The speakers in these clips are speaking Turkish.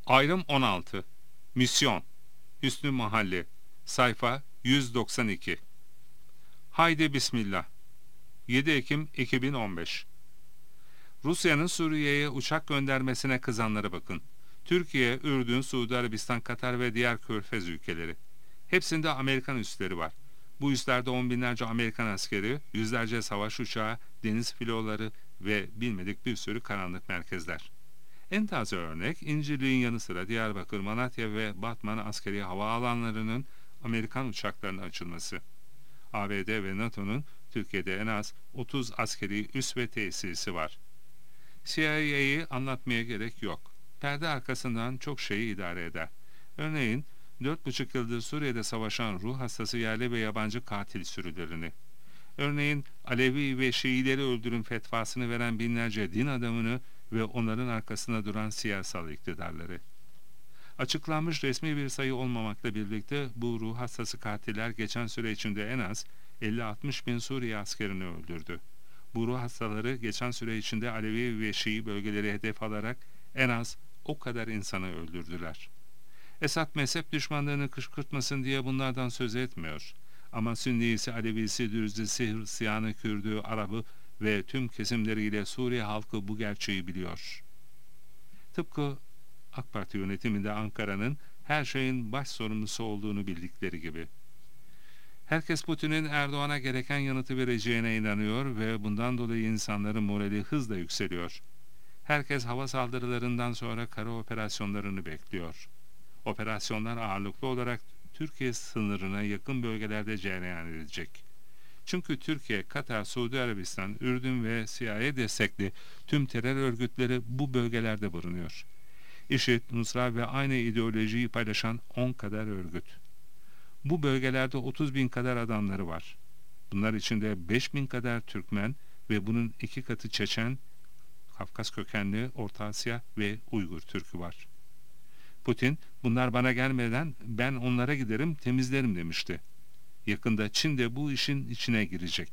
Ayrım 16. Misyon. Hüsnü Mahalli. Sayfa 192. Haydi Bismillah. 7 Ekim 2015. Rusya'nın Suriye'ye uçak göndermesine kızanlara bakın. Türkiye, Ürdün, Suudi Arabistan, Katar ve diğer Körfez ülkeleri. Hepsinde Amerikan üsleri var. Bu üslerde on binlerce Amerikan askeri, yüzlerce savaş uçağı, deniz filoları ve bilmedik bir sürü karanlık merkezler. En taze örnek İncirlik'in yanı sıra Diyarbakır, Malatya ve Batman askeri havaalanlarının Amerikan uçaklarına açılması. ABD ve NATO'nun Türkiye'de en az 30 askeri üs ve tesisi var. CIA'yı anlatmaya gerek yok. Perde arkasından çok şeyi idare eder. Örneğin 4,5 yıldır Suriye'de savaşan ruh hastası yerli ve yabancı katil sürülerini. Örneğin Alevi ve Şiileri öldürün fetvasını veren binlerce din adamını ve onların arkasında duran siyasal iktidarları. Açıklanmış resmi bir sayı olmamakla birlikte bu ruh hastası katiller geçen süre içinde en az 50-60 bin Suriye askerini öldürdü. Bu ruh hastaları geçen süre içinde Alevi ve Şii bölgeleri hedef alarak en az o kadar insanı öldürdüler. Esad mezhep düşmanlarını kışkırtmasın diye bunlardan söz etmiyor. Ama Sünnisi, Alevisi, Dürzisi, Hristiyanı, Kürdü, Arabı ve tüm kesimleriyle Suriye halkı bu gerçeği biliyor. Tıpkı AK Parti yönetiminde Ankara'nın her şeyin baş sorumlusu olduğunu bildikleri gibi. Herkes Putin'in Erdoğan'a gereken yanıtı vereceğine inanıyor ve bundan dolayı insanların morali hızla yükseliyor. Herkes hava saldırılarından sonra kara operasyonlarını bekliyor. Operasyonlar ağırlıklı olarak Türkiye sınırına yakın bölgelerde cereyan edecek. Çünkü Türkiye, Katar, Suudi Arabistan, Ürdün ve CIA destekli tüm terör örgütleri bu bölgelerde bulunuyor. IŞİD, Nusra ve aynı ideolojiyi paylaşan 10 kadar örgüt. Bu bölgelerde 30 bin kadar adamları var. Bunlar içinde 5 bin kadar Türkmen ve bunun 2 katı Çeçen, Kafkas kökenli, Orta Asya ve Uygur Türkü var. Putin, bunlar bana gelmeden ben onlara giderim, temizlerim demişti. Yakında Çin de bu işin içine girecek.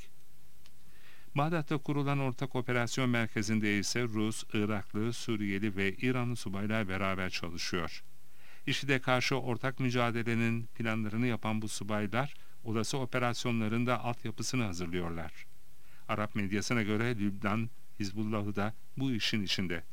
Bağdat'ta kurulan ortak operasyon merkezinde ise Rus, Iraklı, Suriyeli ve İranlı subaylar beraber çalışıyor. IŞİD'e karşı ortak mücadelenin planlarını yapan bu subaylar, olası operasyonların da altyapısını hazırlıyorlar. Arap medyasına göre Lübnan, Hizbullah'ı da bu işin içinde.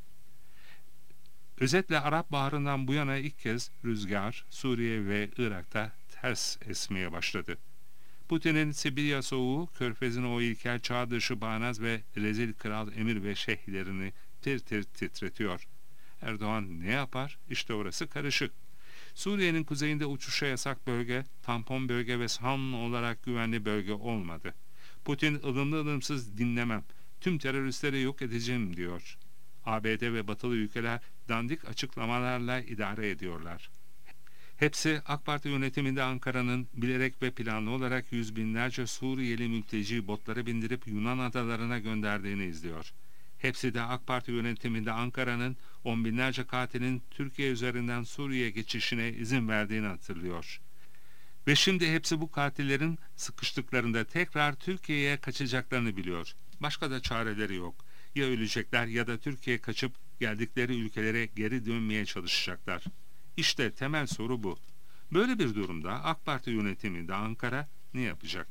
Özetle Arap Baharı'ndan bu yana ilk kez rüzgar Suriye ve Irak'ta ters esmeye başladı. Putin'in Sibirya soğuğu, Körfez'in o ilkel çağ dışı bağnaz ve rezil kral emir ve şeyhlerini tir tir titretiyor. Erdoğan ne yapar? İşte orası karışık. Suriye'nin kuzeyinde uçuşa yasak bölge, tampon bölge ve son olarak güvenli bölge olmadı. Putin ılımlı ılımsız dinlemem, tüm teröristleri yok edeceğim diyor. ABD ve batılı ülkeler dandik açıklamalarla idare ediyorlar. Hepsi AK Parti yönetiminde Ankara'nın bilerek ve planlı olarak yüz binlerce Suriyeli mülteci botlara bindirip Yunan adalarına gönderdiğini izliyor. Hepsi de AK Parti yönetiminde Ankara'nın on binlerce katilin Türkiye üzerinden Suriye geçişine izin verdiğini hatırlıyor. Ve şimdi hepsi bu katillerin sıkıştıklarında tekrar Türkiye'ye kaçacaklarını biliyor. Başka da çareleri yok. Ya ölecekler ya da Türkiye'ye kaçıp geldikleri ülkelere geri dönmeye çalışacaklar. İşte temel soru bu. Böyle bir durumda AK Parti yönetiminde Ankara ne yapacak?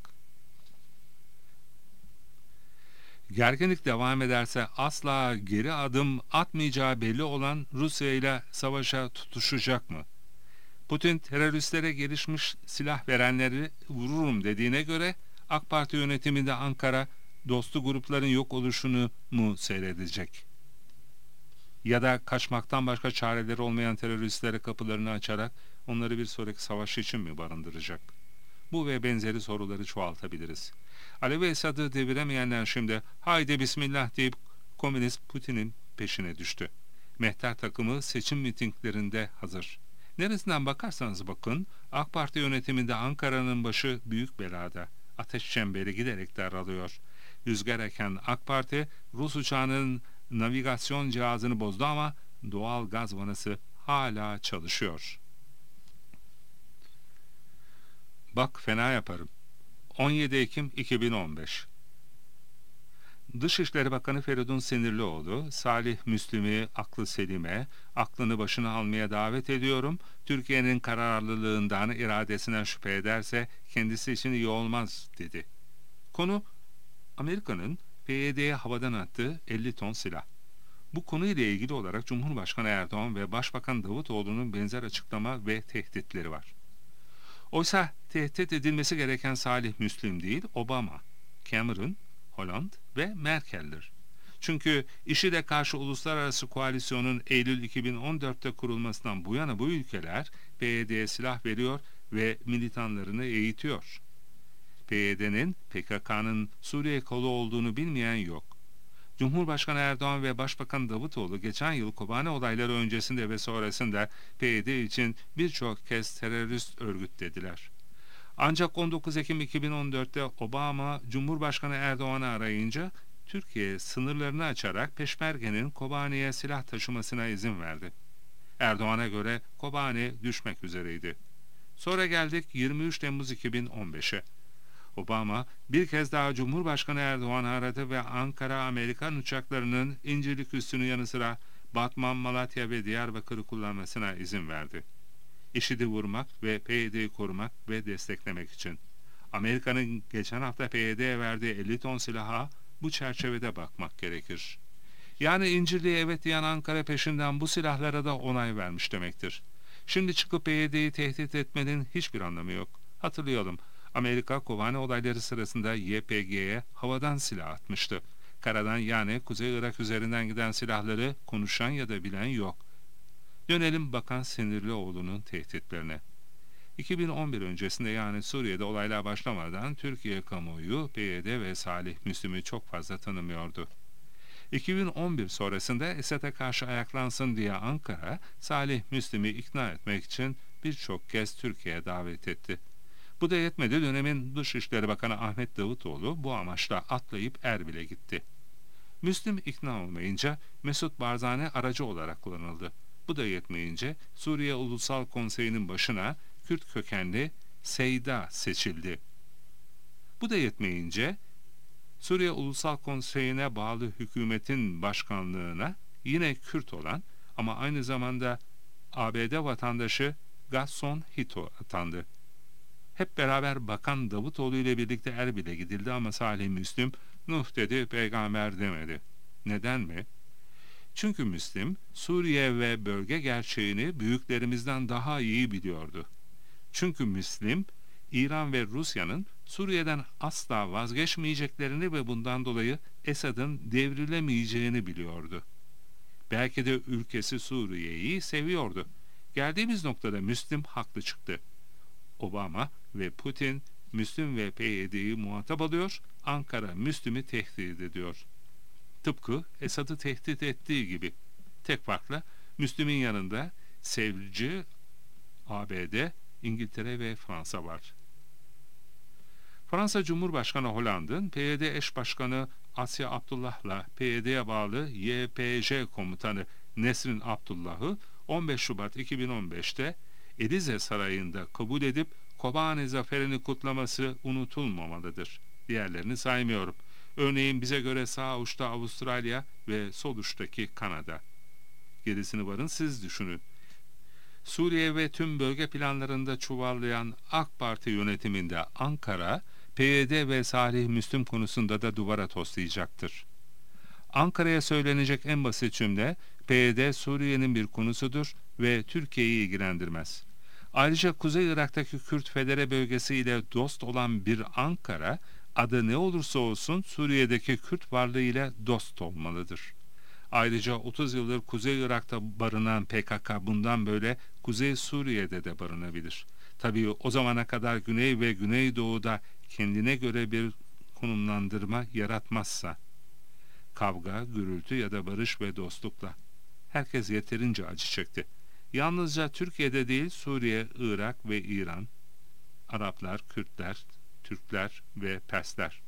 Gerginlik devam ederse asla geri adım atmayacağı belli olan Rusya ile savaşa tutuşacak mı? Putin teröristlere gelişmiş silah verenleri vururum dediğine göre AK Parti yönetiminde Ankara dostu grupların yok oluşunu mu seyredecek? Ya da kaçmaktan başka çareleri olmayan teröristlere kapılarını açarak onları bir sonraki savaş için mi barındıracak? Bu ve benzeri soruları çoğaltabiliriz. Alevi Esad'ı deviremeyenler şimdi haydi bismillah deyip komünist Putin'in peşine düştü. Mehter takımı seçim mitinglerinde hazır. Neresinden bakarsanız bakın AK Parti yönetiminde Ankara'nın başı büyük belada. Ateş çemberi giderek daralıyor. Rüzgar eken AK Parti Rus uçağının navigasyon cihazını bozdu ama doğal gaz vanası hala çalışıyor. Bak fena yaparım. 17 Ekim 2015. Dışişleri Bakanı Feridun Sinirlioğlu, Salih Müslim'i aklı selime, aklını başına almaya davet ediyorum. Türkiye'nin kararlılığından, iradesinden şüphe ederse kendisi için iyi olmaz dedi. Konu, Amerika'nın PYD'ye havadan attığı 50 ton silah. Bu konuyla ilgili olarak Cumhurbaşkanı Erdoğan ve Başbakan Davutoğlu'nun benzer açıklama ve tehditleri var. Oysa tehdit edilmesi gereken Salih Müslim değil, Obama, Cameron, Hollande ve Merkel'dir. Çünkü IŞİD'e karşı uluslararası koalisyonun Eylül 2014'te kurulmasından bu yana bu ülkeler PYD'ye silah veriyor ve militanlarını eğitiyor. PYD'nin PKK'nın Suriye kolu olduğunu bilmeyen yok. Cumhurbaşkanı Erdoğan ve Başbakan Davutoğlu geçen yıl Kobane olayları öncesinde ve sonrasında PYD için birçok kez terörist örgüt dediler. Ancak 19 Ekim 2014'te Obama, Cumhurbaşkanı Erdoğan'ı arayınca Türkiye sınırlarını açarak Peşmerge'nin Kobane'ye silah taşımasına izin verdi. Erdoğan'a göre Kobane düşmek üzereydi. Sonra geldik 23 Temmuz 2015'e. Obama bir kez daha Cumhurbaşkanı Erdoğan'ı aradı ve Ankara Amerikan uçaklarının İncirlik üssünün yanı sıra Batman, Malatya ve Diyarbakır'ı kullanmasına izin verdi. IŞİD'i vurmak ve PYD'yi korumak ve desteklemek için. Amerika'nın geçen hafta PYD'ye verdiği 50 ton silaha bu çerçevede bakmak gerekir. Yani İncirli'ye evet diyen Ankara peşinden bu silahlara da onay vermiş demektir. Şimdi çıkıp PYD'yi tehdit etmenin hiçbir anlamı yok. Hatırlayalım, Amerika Kobane olayları sırasında YPG'ye havadan silah atmıştı. Karadan yani Kuzey Irak üzerinden giden silahları konuşan ya da bilen yok. Dönelim Bakan Sinirlioğlu'nun tehditlerine. 2011 öncesinde yani Suriye'de olaylar başlamadan Türkiye kamuoyu PYD ve Salih Müslim'i çok fazla tanımıyordu. 2011 sonrasında Esad'a karşı ayaklansın diye Ankara, Salih Müslim'i ikna etmek için birçok kez Türkiye'ye davet etti. Bu da yetmedi, dönemin Dışişleri Bakanı Ahmet Davutoğlu bu amaçla atlayıp Erbil'e gitti. Müslim ikna olmayınca Mesut Barzani aracı olarak kullanıldı. Bu da yetmeyince Suriye Ulusal Konseyi'nin başına Kürt kökenli Seyda seçildi. Bu da yetmeyince Suriye Ulusal Konseyi'ne bağlı hükümetin başkanlığına yine Kürt olan ama aynı zamanda ABD vatandaşı Gaston Hito atandı. Hep beraber Bakan Davutoğlu ile birlikte Erbil'e gidildi ama Salih Müslim Nuh dedi, peygamber demedi. Neden mi? Çünkü Müslim, Suriye ve bölge gerçeğini büyüklerimizden daha iyi biliyordu. Çünkü Müslim, İran ve Rusya'nın Suriye'den asla vazgeçmeyeceklerini ve bundan dolayı Esad'ın devrilemeyeceğini biliyordu. Belki de ülkesi Suriye'yi seviyordu. Geldiğimiz noktada Müslim haklı çıktı. Obama ve Putin, Müslim ve PYD'yi muhatap alıyor, Ankara Müslim'i tehdit ediyor. Tıpkı Esad'ı tehdit ettiği gibi. Tek farkla Müslim'in yanında sevci ABD, İngiltere ve Fransa var. Fransa Cumhurbaşkanı Hollande'ın PYD eş başkanı Asya Abdullah'la PYD'ye bağlı YPJ komutanı Nesrin Abdullah'ı 15 Şubat 2015'te Elize Sarayı'nda kabul edip Kobane zaferini kutlaması unutulmamalıdır. Diğerlerini saymıyorum. Örneğin bize göre sağ uçta Avustralya ve sol uçtaki Kanada. Gerisini varın siz düşünün. Suriye ve tüm bölge planlarında çuvallayan AK Parti yönetiminde Ankara, PYD ve Salih Müslim konusunda da duvara toslayacaktır. Ankara'ya söylenecek en basit cümle, PYD Suriye'nin bir konusudur ve Türkiye'yi ilgilendirmez. Ayrıca Kuzey Irak'taki Kürt Federe bölgesi ile dost olan bir Ankara, adı ne olursa olsun Suriye'deki Kürt varlığı ile dost olmalıdır. Ayrıca 30 yıldır Kuzey Irak'ta barınan PKK bundan böyle Kuzey Suriye'de de barınabilir. Tabii o zamana kadar Güney ve Güneydoğu'da kendine göre bir konumlandırma yaratmazsa. Kavga, gürültü ya da barış ve dostlukla. Herkes yeterince acı çekti. Yalnızca Türkiye'de değil Suriye, Irak ve İran, Araplar, Kürtler, Türkler ve Persler.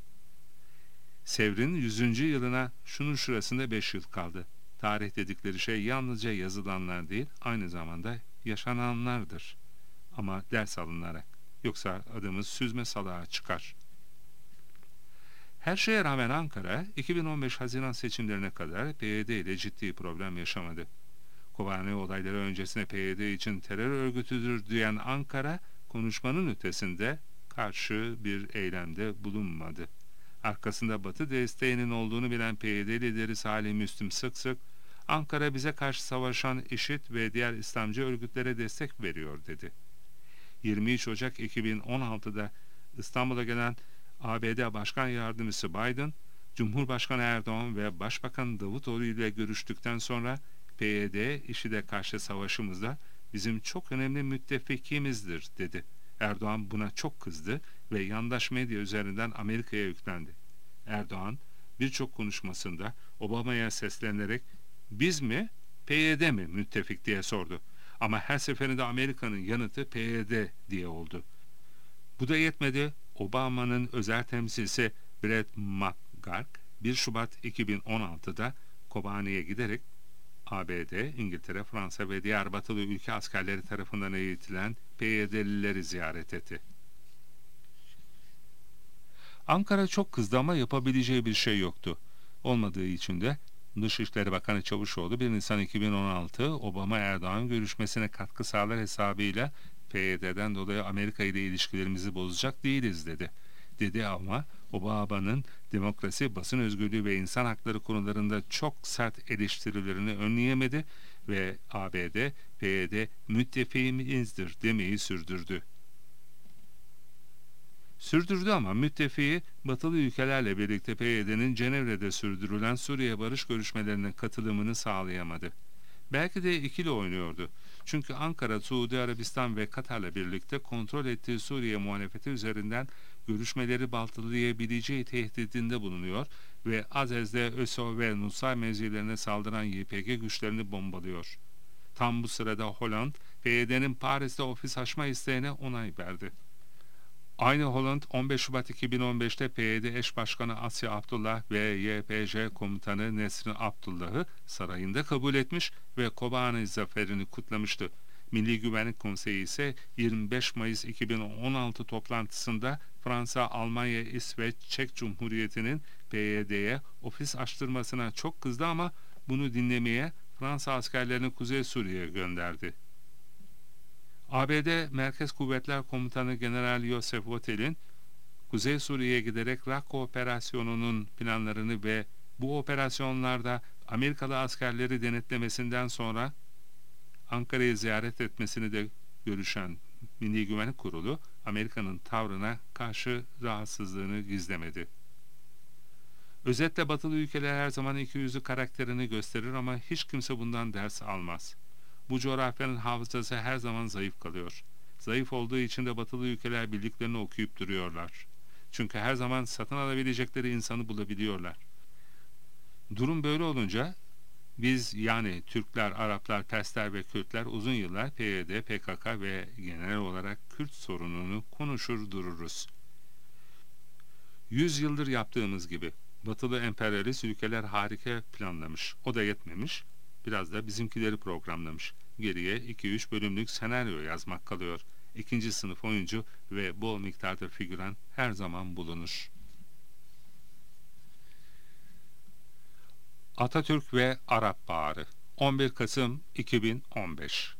Sevr'in 100. yılına şunun şurasında 5 yıl kaldı. Tarih dedikleri şey yalnızca yazılanlar değil, aynı zamanda yaşananlardır. Ama ders alınarak. Yoksa adımız süzme salağa çıkar. Her şeye rağmen Ankara, 2015 Haziran seçimlerine kadar PYD ile ciddi problem yaşamadı. Kobani olayları öncesinde PYD için terör örgütüdür diyen Ankara, konuşmanın ötesinde karşı bir eylemde bulunmadı. Arkasında Batı desteğinin olduğunu bilen PYD lideri Salih Müslim sık sık, Ankara bize karşı savaşan IŞİD ve diğer İslamcı örgütlere destek veriyor dedi. 23 Ocak 2016'da İstanbul'a gelen ABD Başkan Yardımcısı Biden, Cumhurbaşkanı Erdoğan ve Başbakan Davutoğlu ile görüştükten sonra PYD, IŞİD'e karşı savaşımızda bizim çok önemli müttefikimizdir dedi. Erdoğan buna çok kızdı ve yandaş medya üzerinden Amerika'ya yüklendi. Erdoğan birçok konuşmasında Obama'ya seslenerek biz mi, PYD mi müttefik diye sordu. Ama her seferinde Amerika'nın yanıtı PYD diye oldu. Bu da yetmedi. Obama'nın özel temsilcisi Brett McGurk 1 Şubat 2016'da Kobani'ye giderek ABD, İngiltere, Fransa ve diğer batılı ülke askerleri tarafından eğitilen PYD'lileri ziyaret etti. Ankara çok kızdı ama yapabileceği bir şey yoktu. Olmadığı için de Dışişleri Bakanı Çavuşoğlu 1 Nisan 2016 Obama-Erdoğan görüşmesine katkı sağlar hesabıyla PYD'den dolayı Amerika ile ilişkilerimizi bozacak değiliz dedi ama Obama'nın demokrasi, basın özgürlüğü ve insan hakları konularında çok sert eleştirilerini önleyemedi ve ABD, PYD müttefiğimizdir demeyi sürdürdü. Sürdürdü ama müttefiği batılı ülkelerle birlikte PYD'nin Cenevre'de sürdürülen Suriye barış görüşmelerine katılımını sağlayamadı. Belki de ikili oynuyordu. Çünkü Ankara, Suudi Arabistan ve Katar'la birlikte kontrol ettiği Suriye muhalefeti üzerinden görüşmeleri baltalayabileceği tehdidinde bulunuyor ve Azez'de ÖSO ve Nusayr mevzilerine saldıran YPG güçlerini bombalıyor. Tam bu sırada Hollande, PYD'nin Paris'te ofis açma isteğine onay verdi. Aynı Hollande 15 Şubat 2015'te PYD eş başkanı Asya Abdullah ve YPJ komutanı Nesrin Abdullah'ı sarayında kabul etmiş ve Kobani zaferini kutlamıştı. Milli Güvenlik Konseyi ise 25 Mayıs 2016 toplantısında Fransa, Almanya, İsveç, Çek Cumhuriyeti'nin PYD'ye ofis açtırmasına çok kızdı ama bunu dinlemeye Fransa askerlerini Kuzey Suriye'ye gönderdi. ABD Merkez Kuvvetler Komutanı General Joseph Votel'in Kuzey Suriye'ye giderek Rakka operasyonunun planlarını ve bu operasyonlarda Amerikalı askerleri denetlemesinden sonra Ankara'yı ziyaret etmesini de görüşen Milli Güvenlik Kurulu, Amerika'nın tavrına karşı rahatsızlığını gizlemedi. Özetle batılı ülkeler her zaman ikiyüzlü karakterini gösterir ama hiç kimse bundan ders almaz. Bu coğrafyanın hafızası her zaman zayıf kalıyor. Zayıf olduğu için de batılı ülkeler bildiklerini okuyup duruyorlar. Çünkü her zaman satın alabilecekleri insanı bulabiliyorlar. Durum böyle olunca biz yani Türkler, Araplar, Persler ve Kürtler uzun yıllar PYD, PKK ve genel olarak Kürt sorununu konuşur dururuz. 100 yıldır yaptığımız gibi batılı emperyalist ülkeler harika planlamış. O da yetmemiş. Biraz da bizimkileri programlamış. Geriye 2-3 bölümlük senaryo yazmak kalıyor. İkinci sınıf oyuncu ve bol miktarda figüran her zaman bulunur. Atatürk ve Arap Baharı 11 Kasım 2015.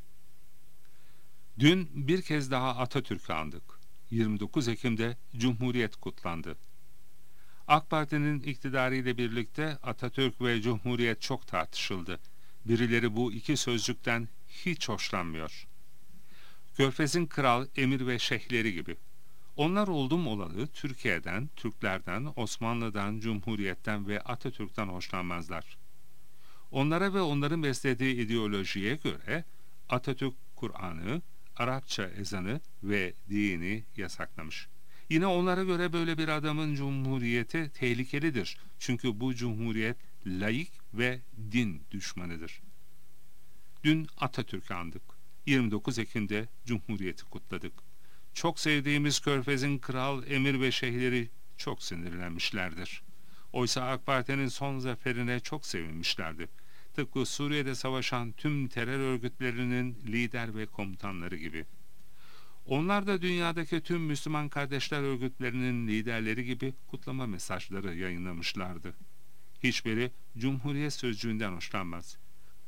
Dün bir kez daha Atatürk'ü andık. 29 Ekim'de Cumhuriyet kutlandı. AK Parti'nin iktidarı ile birlikte Atatürk ve Cumhuriyet çok tartışıldı. Birileri bu iki sözcükten hiç hoşlanmıyor. Körfez'in kral, emir ve şeyhleri gibi. Onlar oldum olalı Türkiye'den, Türklerden, Osmanlı'dan, Cumhuriyet'ten ve Atatürk'ten hoşlanmazlar. Onlara ve onların beslediği ideolojiye göre Atatürk Kur'an'ı, Arapça ezanı ve dini yasaklamış. Yine onlara göre böyle bir adamın cumhuriyeti tehlikelidir. Çünkü bu cumhuriyet laik ve din düşmanıdır. Dün Atatürk'ü andık. 29 Ekim'de Cumhuriyeti kutladık. Çok sevdiğimiz Körfez'in kral, emir ve şeyhleri çok sinirlenmişlerdir. Oysa AK Parti'nin son zaferine çok sevinmişlerdi. Tıpkı Suriye'de savaşan tüm terör örgütlerinin lider ve komutanları gibi. Onlar da dünyadaki tüm Müslüman kardeşler örgütlerinin liderleri gibi kutlama mesajları yayınlamışlardı. Hiçbiri Cumhuriyet sözcüğünden hoşlanmaz.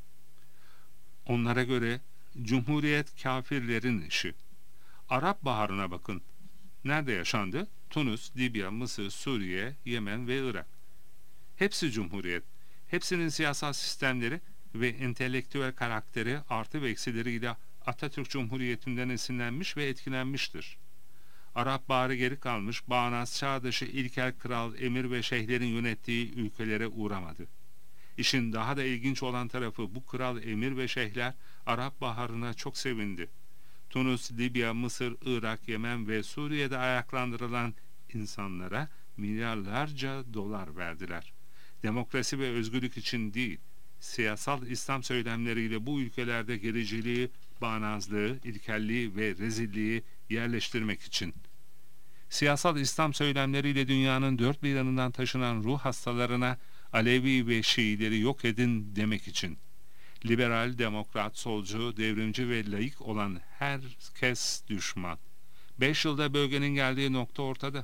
Onlara göre Cumhuriyet kafirlerin işi. Arap Baharı'na bakın. Nerede yaşandı? Tunus, Libya, Mısır, Suriye, Yemen ve Irak. Hepsi Cumhuriyet. Hepsinin siyasal sistemleri ve entelektüel karakteri artı ve eksileriyle Atatürk Cumhuriyeti'nden esinlenmiş ve etkilenmiştir. Arap Baharı geri kalmış, bağnaz çağ dışı ilkel kral, emir ve şeyhlerin yönettiği ülkelere uğramadı. İşin daha da ilginç olan tarafı bu kral, emir ve şeyhler Arap Baharı'na çok sevindi. Tunus, Libya, Mısır, Irak, Yemen ve Suriye'de ayaklandırılan insanlara milyarlarca dolar verdiler. Demokrasi ve özgürlük için değil, siyasal İslam söylemleriyle bu ülkelerde gericiliği, bağnazlığı, ilkelliği ve rezilliği yerleştirmek için. Siyasal İslam söylemleriyle dünyanın dört bir yanından taşınan ruh hastalarına Alevi ve Şiileri yok edin demek için. Liberal, demokrat, solcu, devrimci ve laik olan herkes düşman. 5 yılda bölgenin geldiği nokta ortada.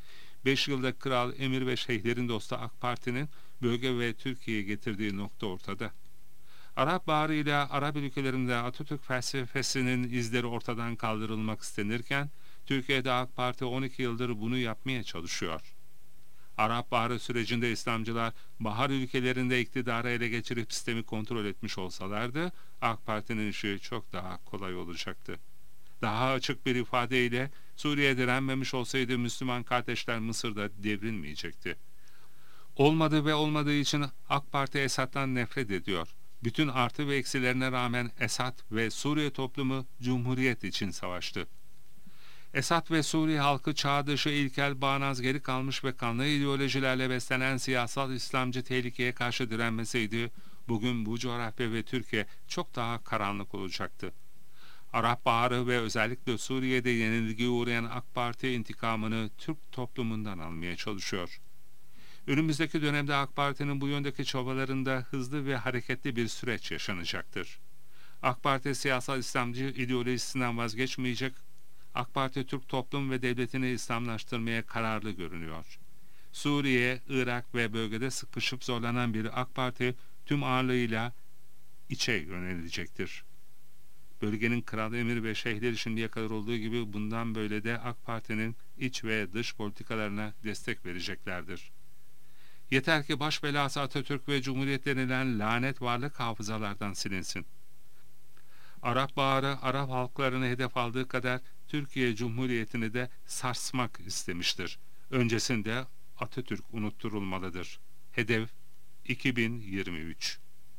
5 yılda kral, emir ve şeyhlerin dostu AK Parti'nin bölge ve Türkiye'ye getirdiği nokta ortada. Arap Baharı ile Arap ülkelerinde Atatürk felsefesinin izleri ortadan kaldırılmak istenirken, Türkiye'de AK Parti 12 yıldır bunu yapmaya çalışıyor. Arap Baharı sürecinde İslamcılar Bahar ülkelerinde iktidarı ele geçirip sistemi kontrol etmiş olsalardı, AK Parti'nin işi çok daha kolay olacaktı. Daha açık bir ifadeyle Suriye direnmemiş olsaydı Müslüman kardeşler Mısır'da devrilmeyecekti. Olmadı ve olmadığı için AK Parti Esad'dan nefret ediyor. Bütün artı ve eksilerine rağmen Esad ve Suriye toplumu Cumhuriyet için savaştı. Esad ve Suriye halkı çağ dışı ilkel, bağnaz, geri kalmış ve kanlı ideolojilerle beslenen siyasal İslamcı tehlikeye karşı direnmeseydi, bugün bu coğrafya ve Türkiye çok daha karanlık olacaktı. Arap Baharı ve özellikle Suriye'de yenilgiye uğrayan AK Parti intikamını Türk toplumundan almaya çalışıyor. Önümüzdeki dönemde AK Parti'nin bu yöndeki çabalarında hızlı ve hareketli bir süreç yaşanacaktır. AK Parti siyasal İslamcı ideolojisinden vazgeçmeyecek, AK Parti Türk toplum ve devletini İslamlaştırmaya kararlı görünüyor. Suriye, Irak ve bölgede sıkışıp zorlanan bir AK Parti tüm ağırlığıyla içe yönelecektir. Bölgenin kral, emir ve şeyhleri şimdiye kadar olduğu gibi bundan böyle de AK Parti'nin iç ve dış politikalarına destek vereceklerdir. Yeter ki baş belası Atatürk ve Cumhuriyet denilen lanet varlık hafızalardan silinsin. Arap Baharı Arap halklarını hedef aldığı kadar Türkiye Cumhuriyeti'ni de sarsmak istemiştir. Öncesinde Atatürk unutturulmalıdır. Hedef 2023.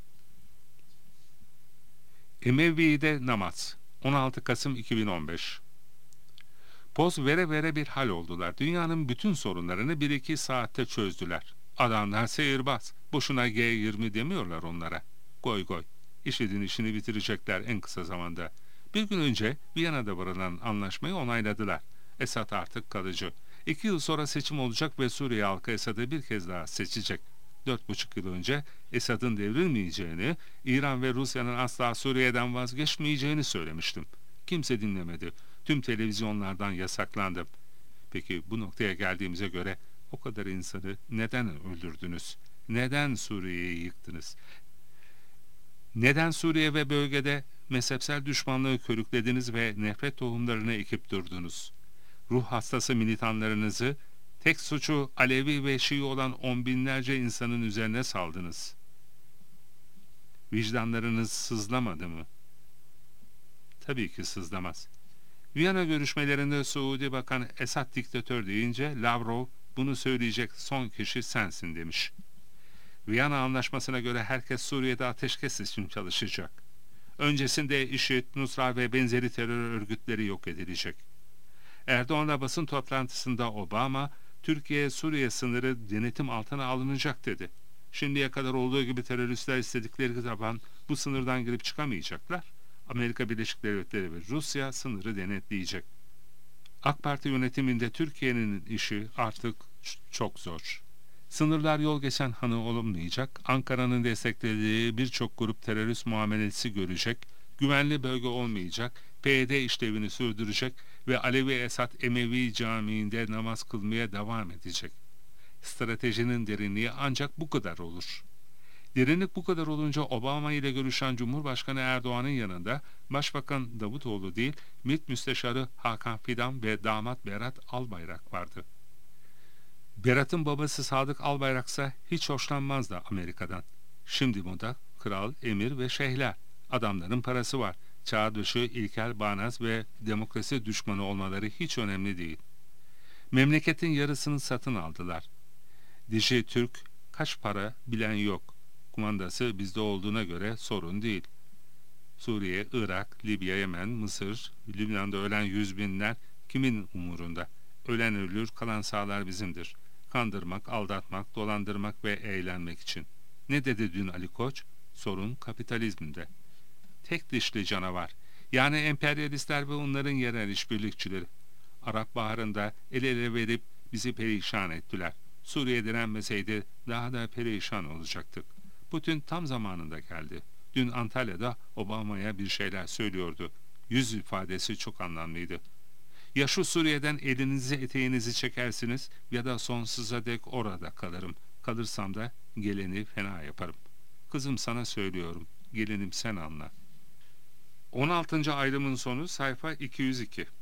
Emevi'de namaz 16 Kasım 2015. Poz vere vere bir hal oldular. Dünyanın bütün sorunlarını 1-2 saatte çözdüler. Adamlar sihirbaz. Boşuna G20 demiyorlar onlara. Goy goy. İşin işini bitirecekler en kısa zamanda. Bir gün önce Viyana'da varılan anlaşmayı onayladılar. Esad artık kalıcı. 2 yıl sonra seçim olacak ve Suriye halkı Esad'ı bir kez daha seçecek. 4,5 yıl önce Esad'ın devrilmeyeceğini, İran ve Rusya'nın asla Suriye'den vazgeçmeyeceğini söylemiştim. Kimse dinlemedi. Tüm televizyonlardan yasaklandım. Peki bu noktaya geldiğimize göre o kadar insanı neden öldürdünüz? Neden Suriye'yi yıktınız? Neden Suriye ve bölgede mezhepsel düşmanlığı körüklediniz ve nefret tohumlarını ekip durdunuz? Ruh hastası militanlarınızı, tek suçu Alevi ve Şii olan 10 binlerce insanın üzerine saldınız. Vicdanlarınız sızlamadı mı? Tabii ki sızlamaz. Viyana görüşmelerinde Suudi Bakan Esad diktatör deyince Lavrov bunu söyleyecek son kişi sensin demiş. Viyana Anlaşması'na göre herkes Suriye'de ateşkes için çalışacak. Öncesinde IŞİD, Nusra ve benzeri terör örgütleri yok edilecek. Erdoğan'la basın toplantısında Obama, Türkiye-Suriye sınırı denetim altına alınacak dedi. Şimdiye kadar olduğu gibi teröristler istedikleri zaman bu sınırdan girip çıkamayacaklar. Amerika Birleşik Devletleri ve Rusya sınırı denetleyecek. AK Parti yönetiminde Türkiye'nin işi artık çok zor. Sınırlar yol geçen hanı olmayacak, Ankara'nın desteklediği birçok grup terörist muamelesi görecek, güvenli bölge olmayacak, PYD işlevini sürdürecek ve Alevi Esad Emevi Camii'nde namaz kılmaya devam edecek. Stratejinin derinliği ancak bu kadar olur. Derinlik bu kadar olunca Obama ile görüşen Cumhurbaşkanı Erdoğan'ın yanında Başbakan Davutoğlu değil, MİT Müsteşarı Hakan Fidan ve damat Berat Albayrak vardı. Berat'ın babası Sadık Albayrak'sa hiç hoşlanmazdı Amerika'dan. Şimdi moda kral, emir ve şeyhler. Adamların parası var. Çağ dışı, ilkel, bağnaz ve demokrasi düşmanı olmaları hiç önemli değil. Memleketin yarısını satın aldılar. Dişi Türk, kaç para bilen yok. Kumandası bizde olduğuna göre sorun değil. Suriye, Irak, Libya, Yemen, Mısır, Lübnan'da ölen 100 binler kimin umurunda? Ölen ölür, kalan sağlar bizimdir. Kandırmak, aldatmak, dolandırmak ve eğlenmek için. Ne dedi dün Ali Koç? Sorun kapitalizmde. Tek dişli canavar. Yani emperyalistler ve onların yerel işbirlikçileri. Arap Baharı'nda el ele verip bizi perişan ettiler. Suriye direnmeseydi daha da perişan olacaktık. Putin tam zamanında geldi. Dün Antalya'da Obama'ya bir şeyler söylüyordu. Yüz ifadesi çok anlamlıydı. Ya şu Suriye'den elinizi eteğinizi çekersiniz ya da sonsuza dek orada kalırım. Kalırsam da geleni fena yaparım. Kızım sana söylüyorum. Gelinim sen anla. 16. ayrımın sonu sayfa 202.